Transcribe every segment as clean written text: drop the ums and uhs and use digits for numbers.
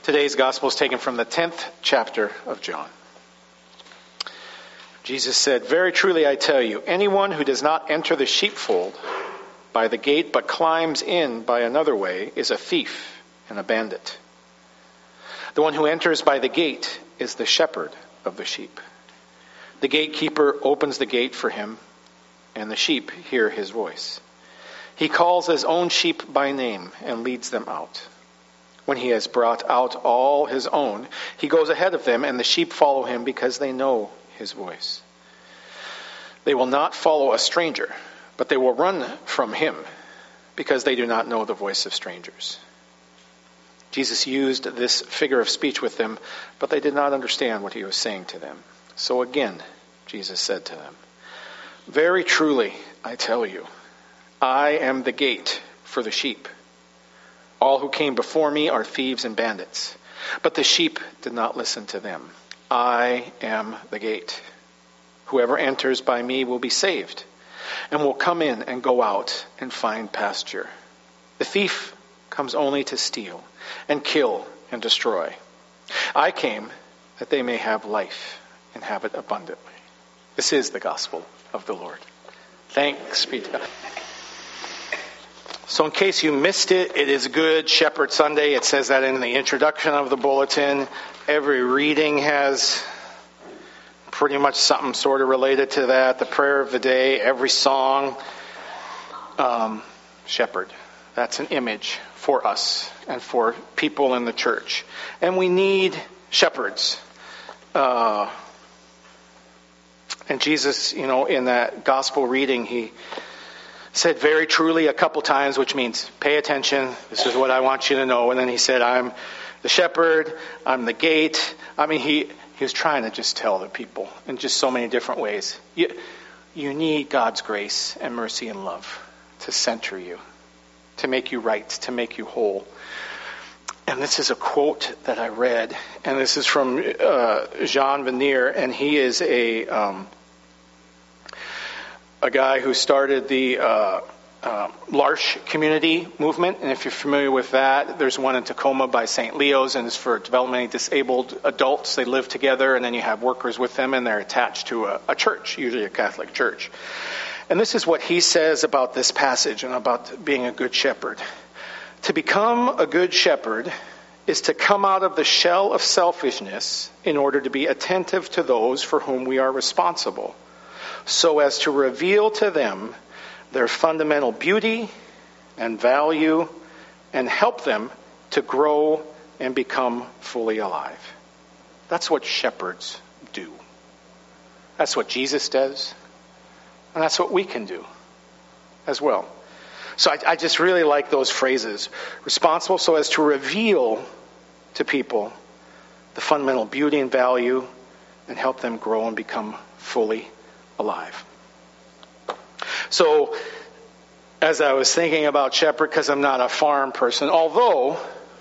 Today's gospel is taken from the 10th chapter of John. Jesus said, "Very truly I tell you, anyone who does not enter the sheepfold by the gate but climbs in by another way is a thief and a bandit. The one who enters by the gate is the shepherd of the sheep. The gatekeeper opens the gate for him, and the sheep hear his voice. He calls his own sheep by name and leads them out. When he has brought out all his own, he goes ahead of them, and the sheep follow him because they know his voice. They will not follow a stranger, but they will run from him because they do not know the voice of strangers." Jesus used this figure of speech with them, but they did not understand what he was saying to them. So again, Jesus said to them, "Very truly, I tell you, I am the gate for the sheep. All who came before me are thieves and bandits, but the sheep did not listen to them. I am the gate. Whoever enters by me will be saved, and will come in and go out and find pasture. The thief comes only to steal and kill and destroy. I came that they may have life and have it abundantly." This is the gospel of the Lord. Thanks be to God. So in case you missed it, it is Good Shepherd Sunday. It says that in the introduction of the bulletin. Every reading has pretty much something sort of related to that. The prayer of the day, every song. Shepherd. That's an image for us and for people in the church. And we need shepherds. And Jesus, in that gospel reading, he said "very truly" a couple times, which means pay attention. This is what I want you to know. And then he said, "I'm the shepherd. I'm the gate." I mean, he was trying to just tell the people in just so many different ways. You need God's grace and mercy and love to center you, to make you right, to make you whole. And this is a quote that I read, and this is from Jean Vanier, and he is a guy who started the L'Arche community movement. And if you're familiar with that, there's one in Tacoma by St. Leo's, and it's for developmentally disabled adults. They live together, and then you have workers with them, and they're attached to a church, usually a Catholic church. And this is what he says about this passage and about being a good shepherd. "To become a good shepherd is to come out of the shell of selfishness in order to be attentive to those for whom we are responsible, so as to reveal to them their fundamental beauty and value and help them to grow and become fully alive." That's what shepherds do. That's what Jesus does. And that's what we can do as well. So I just really like those phrases. Responsible so as to reveal to people the fundamental beauty and value and help them grow and become fully alive. So, as I was thinking about shepherd, because I'm not a farm person, although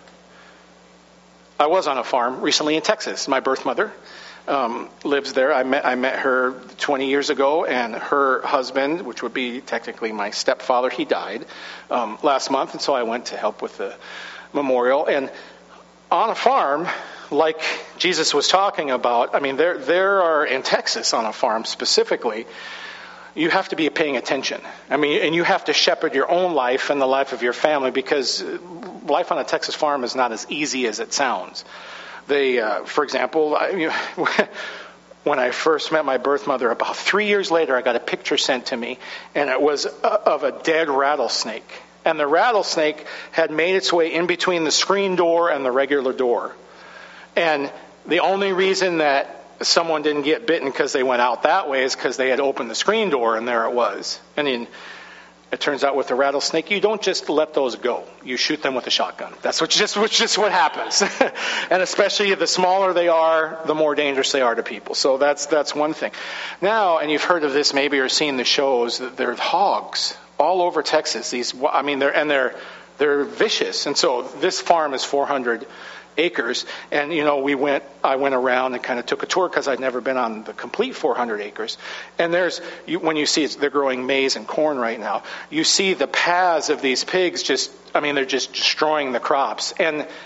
I was on a farm recently in Texas. My birth mother lives there. I met her 20 years ago, and her husband, which would be technically my stepfather, he died last month, and so I went to help with the memorial. And on a farm, like Jesus was talking about, I mean, there are in Texas on a farm specifically, you have to be paying attention. I mean, and you have to shepherd your own life and the life of your family, because life on a Texas farm is not as easy as it sounds. For example, when I first met my birth mother, about 3 years later, I got a picture sent to me, and it was of a dead rattlesnake. And the rattlesnake had made its way in between the screen door and the regular door. And the only reason that someone didn't get bitten because they went out that way is because they had opened the screen door, and there it was. And then it turns out with the rattlesnake, you don't just let those go. You shoot them with a shotgun. That's just what happens. And especially the smaller they are, the more dangerous they are to people. So that's one thing. Now, and you've heard of this maybe or seen the shows, there are hogs all over Texas. They're vicious. And so this farm is 400 acres, and I went around and kind of took a tour because I'd never been on the complete 400 acres. And when you see they're growing maize and corn right now, you see the paths of these pigs they're just destroying the crops. And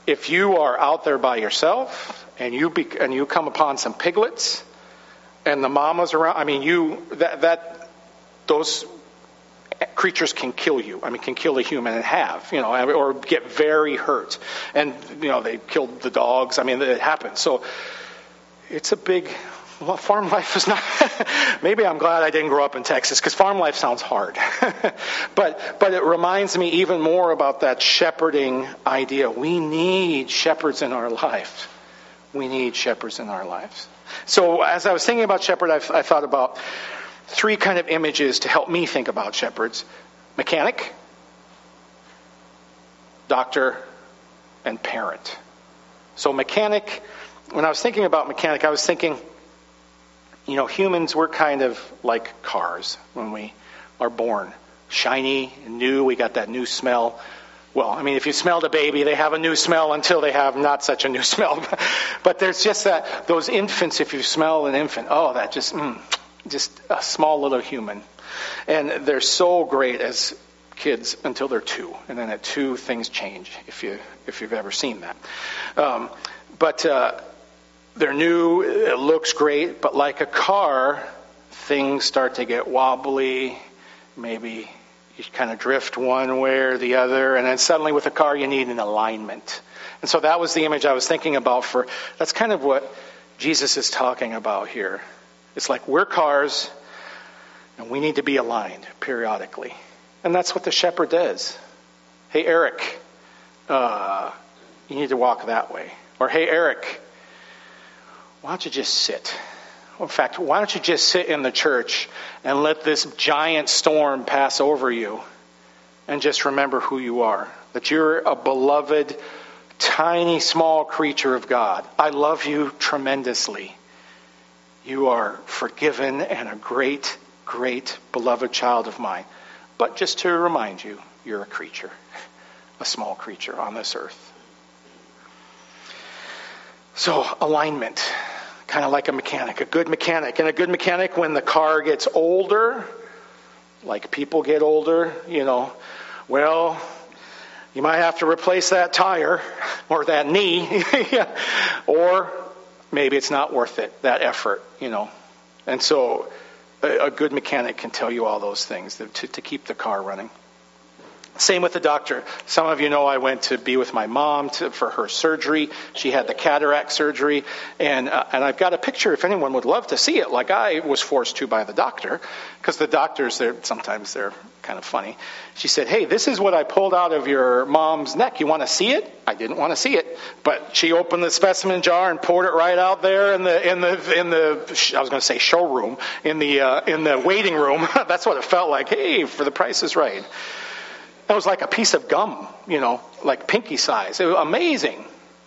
if you are out there by yourself and you come upon some piglets and the mama's around, I mean, those creatures can kill you. I mean, can kill a human and have, or get very hurt. And, they killed the dogs. I mean, it happens. So it's a big, farm life is not, maybe I'm glad I didn't grow up in Texas because farm life sounds hard. but it reminds me even more about that shepherding idea. We need shepherds in our lives. We need shepherds in our lives. So as I was thinking about shepherd, I thought about three kind of images to help me think about shepherds: mechanic, doctor, and parent. So mechanic, when I was thinking about mechanic, I was thinking, humans, we're kind of like cars when we are born. Shiny, new, we got that new smell. Well, I mean, if you smelled a baby, they have a new smell until they have not such a new smell. But there's just those infants, if you smell an infant, that just a small little human. And they're so great as kids until they're 2. And then at 2, things change, if you've ever seen that. But they're new, it looks great, but like a car, things start to get wobbly, maybe you kind of drift one way or the other, and then suddenly with a car you need an alignment. And so that was the image I was thinking about that's kind of what Jesus is talking about here. It's like we're cars, and we need to be aligned periodically. And that's what the shepherd does. Hey, Eric, you need to walk that way. Or, hey, Eric, why don't you just sit? In fact, why don't you just sit in the church and let this giant storm pass over you and just remember who you are, that you're a beloved, tiny, small creature of God. I love you tremendously. You are forgiven and a great, great beloved child of mine. But just to remind you, you're a creature, a small creature on this earth. So alignment. Kind of like a mechanic, a good mechanic. And a good mechanic, when the car gets older, like people get older, well, you might have to replace that tire or that knee, or maybe it's not worth it, that effort, And so a good mechanic can tell you all those things to keep the car running. Same with the doctor. Some of you know I went to be with my mom for her surgery. She had the cataract surgery. And I've got a picture if anyone would love to see it, like I was forced to by the doctor. Because the doctors, sometimes they're kind of funny. She said, hey, this is what I pulled out of your mom's neck. You want to see it? I didn't want to see it. But she opened the specimen jar and poured it right out there in the I was going to say showroom, in the waiting room. That's what it felt like. Hey, for the price is right. That was like a piece of gum, like pinky size. It was amazing.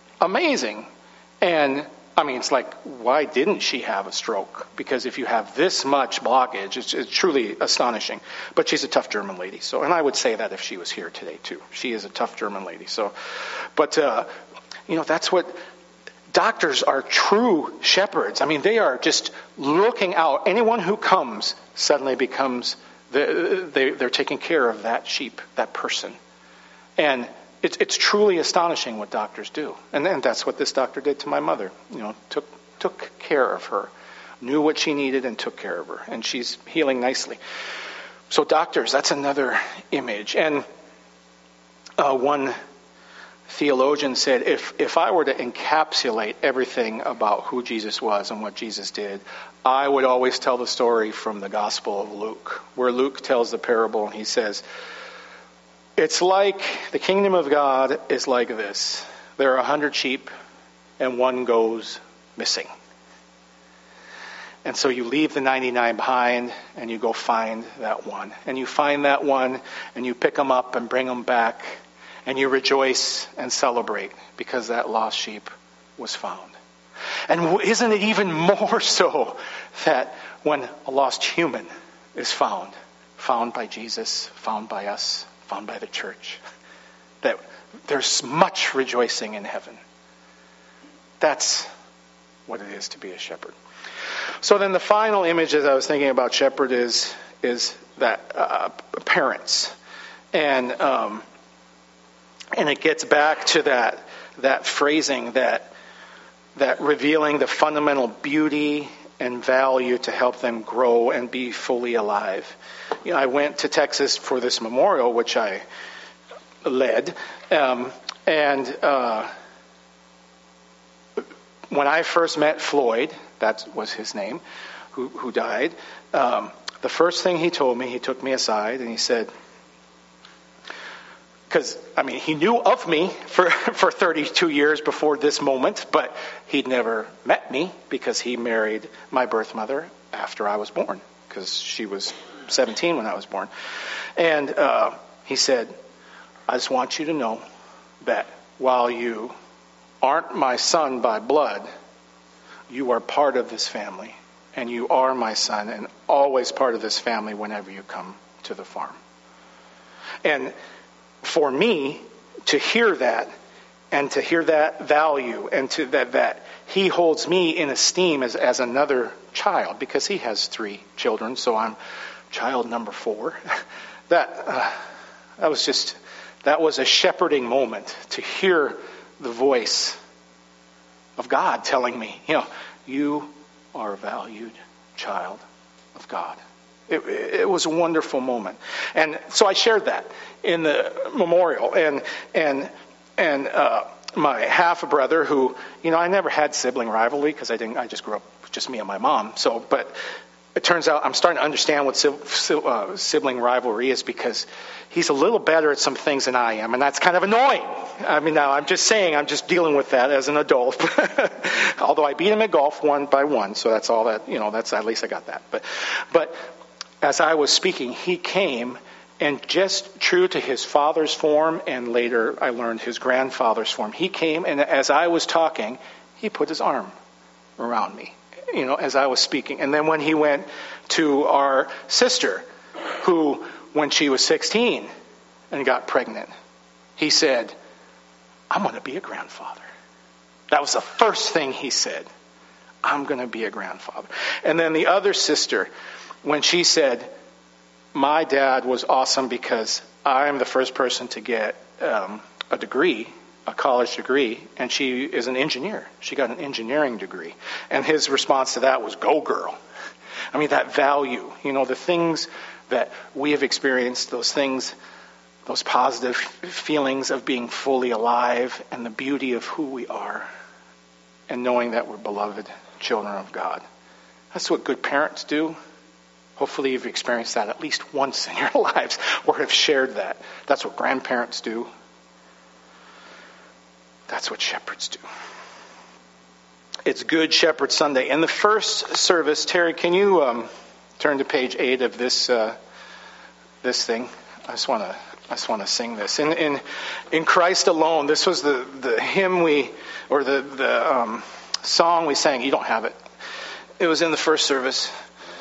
And, I mean, it's like, why didn't she have a stroke? Because if you have this much blockage, it's truly astonishing. But she's a tough German lady. And I would say that if she was here today, too. She is a tough German lady. But that's what doctors are, true shepherds. I mean, they are just looking out. Anyone who comes suddenly becomes... They're taking care of that sheep, that person. And it's truly astonishing what doctors do. And that's what this doctor did to my mother. Took care of her, knew what she needed and took care of her. And she's healing nicely. So doctors, that's another image. And one theologian said, if I were to encapsulate everything about who Jesus was and what Jesus did, I would always tell the story from the Gospel of Luke, where Luke tells the parable and he says, it's like the kingdom of God is like this. There are 100 sheep and one goes missing. And so you leave the 99 behind and you go find that one. And you find that one and you pick them up and bring them back. And you rejoice and celebrate because that lost sheep was found. And isn't it even more so that when a lost human is found by Jesus, found by us, found by the church, that there's much rejoicing in heaven. That's what it is to be a shepherd. So then the final image as I was thinking about shepherd is that parents. And it gets back to that phrasing, that revealing the fundamental beauty and value to help them grow and be fully alive. I went to Texas for this memorial, which I led, and when I first met Floyd, that was his name, who died, the first thing he told me, he took me aside and he said, because, he knew of me for 32 years before this moment, but he'd never met me because he married my birth mother after I was born, because she was 17 when I was born. And he said, I just want you to know that while you aren't my son by blood, you are part of this family, and you are my son and always part of this family whenever you come to the farm. And for me to hear that, and to hear that value, and to that he holds me in esteem as another child, because he has 3 children, so I'm child number 4. That was a shepherding moment, to hear the voice of God telling me, you are a valued child of God. It was a wonderful moment. And so I shared that in the memorial. And my half-brother, who, I never had sibling rivalry because I just grew up with just me and my mom. But it turns out I'm starting to understand what sibling rivalry is, because he's a little better at some things than I am, and that's kind of annoying. Now I'm just dealing with that as an adult. Although I beat him at golf 1-1, so that's all that, that's, at least I got that. But as I was speaking, he came, and just true to his father's form, and later I learned his grandfather's form, he came, and as I was talking, he put his arm around me, as I was speaking. And then when he went to our sister, who, when she was 16 and got pregnant, he said, I'm going to be a grandfather. That was the first thing he said. I'm going to be a grandfather. And then the other sister, when she said, my dad was awesome because I'm the first person to get a degree, a college degree, and she is an engineer. She got an engineering degree. And his response to that was, go girl. That value, the things that we have experienced, those things, those positive feelings of being fully alive, and the beauty of who we are, and knowing that we're beloved children of God. That's what good parents do. Hopefully you've experienced that at least once in your lives, or have shared that. That's what grandparents do. That's what shepherds do. It's Good Shepherd Sunday. In the first service, Terry, can you turn to page 8 of this thing? I just want to sing this. In Christ Alone, this was the hymn the song we sang. You don't have it. It was in the first service.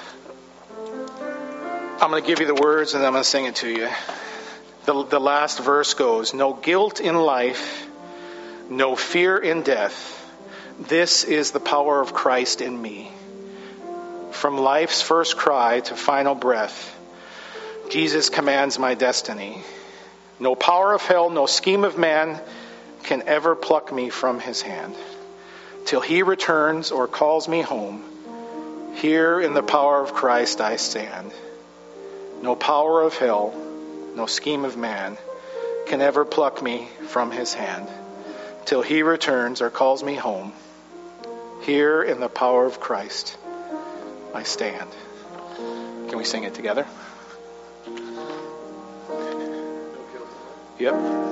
I'm going to give you the words, and then I'm going to sing it to you. The last verse goes, no guilt in life, no fear in death. This is the power of Christ in me. From life's first cry to final breath, Jesus commands my destiny. No power of hell, no scheme of man can ever pluck me from his hand. Till he returns or calls me home, here in the power of Christ I stand. No power of hell, no scheme of man can ever pluck me from his hand. Till he returns or calls me home, here in the power of Christ I stand. Can we sing it together? Yep.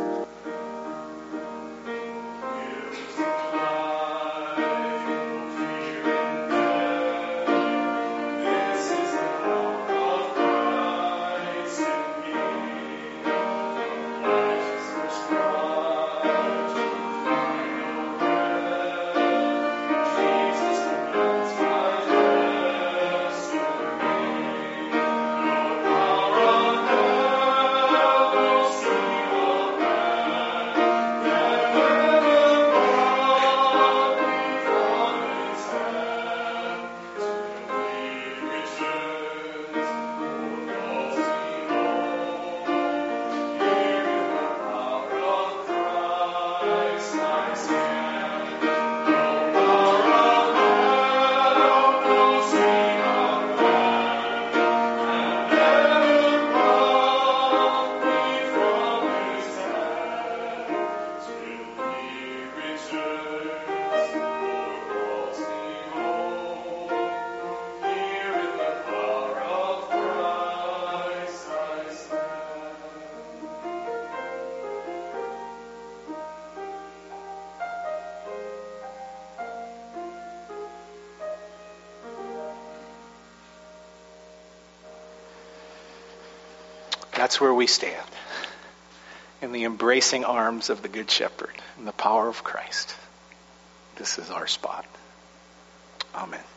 That's where we stand, in the embracing arms of the Good Shepherd, in the power of Christ. This is our spot. Amen.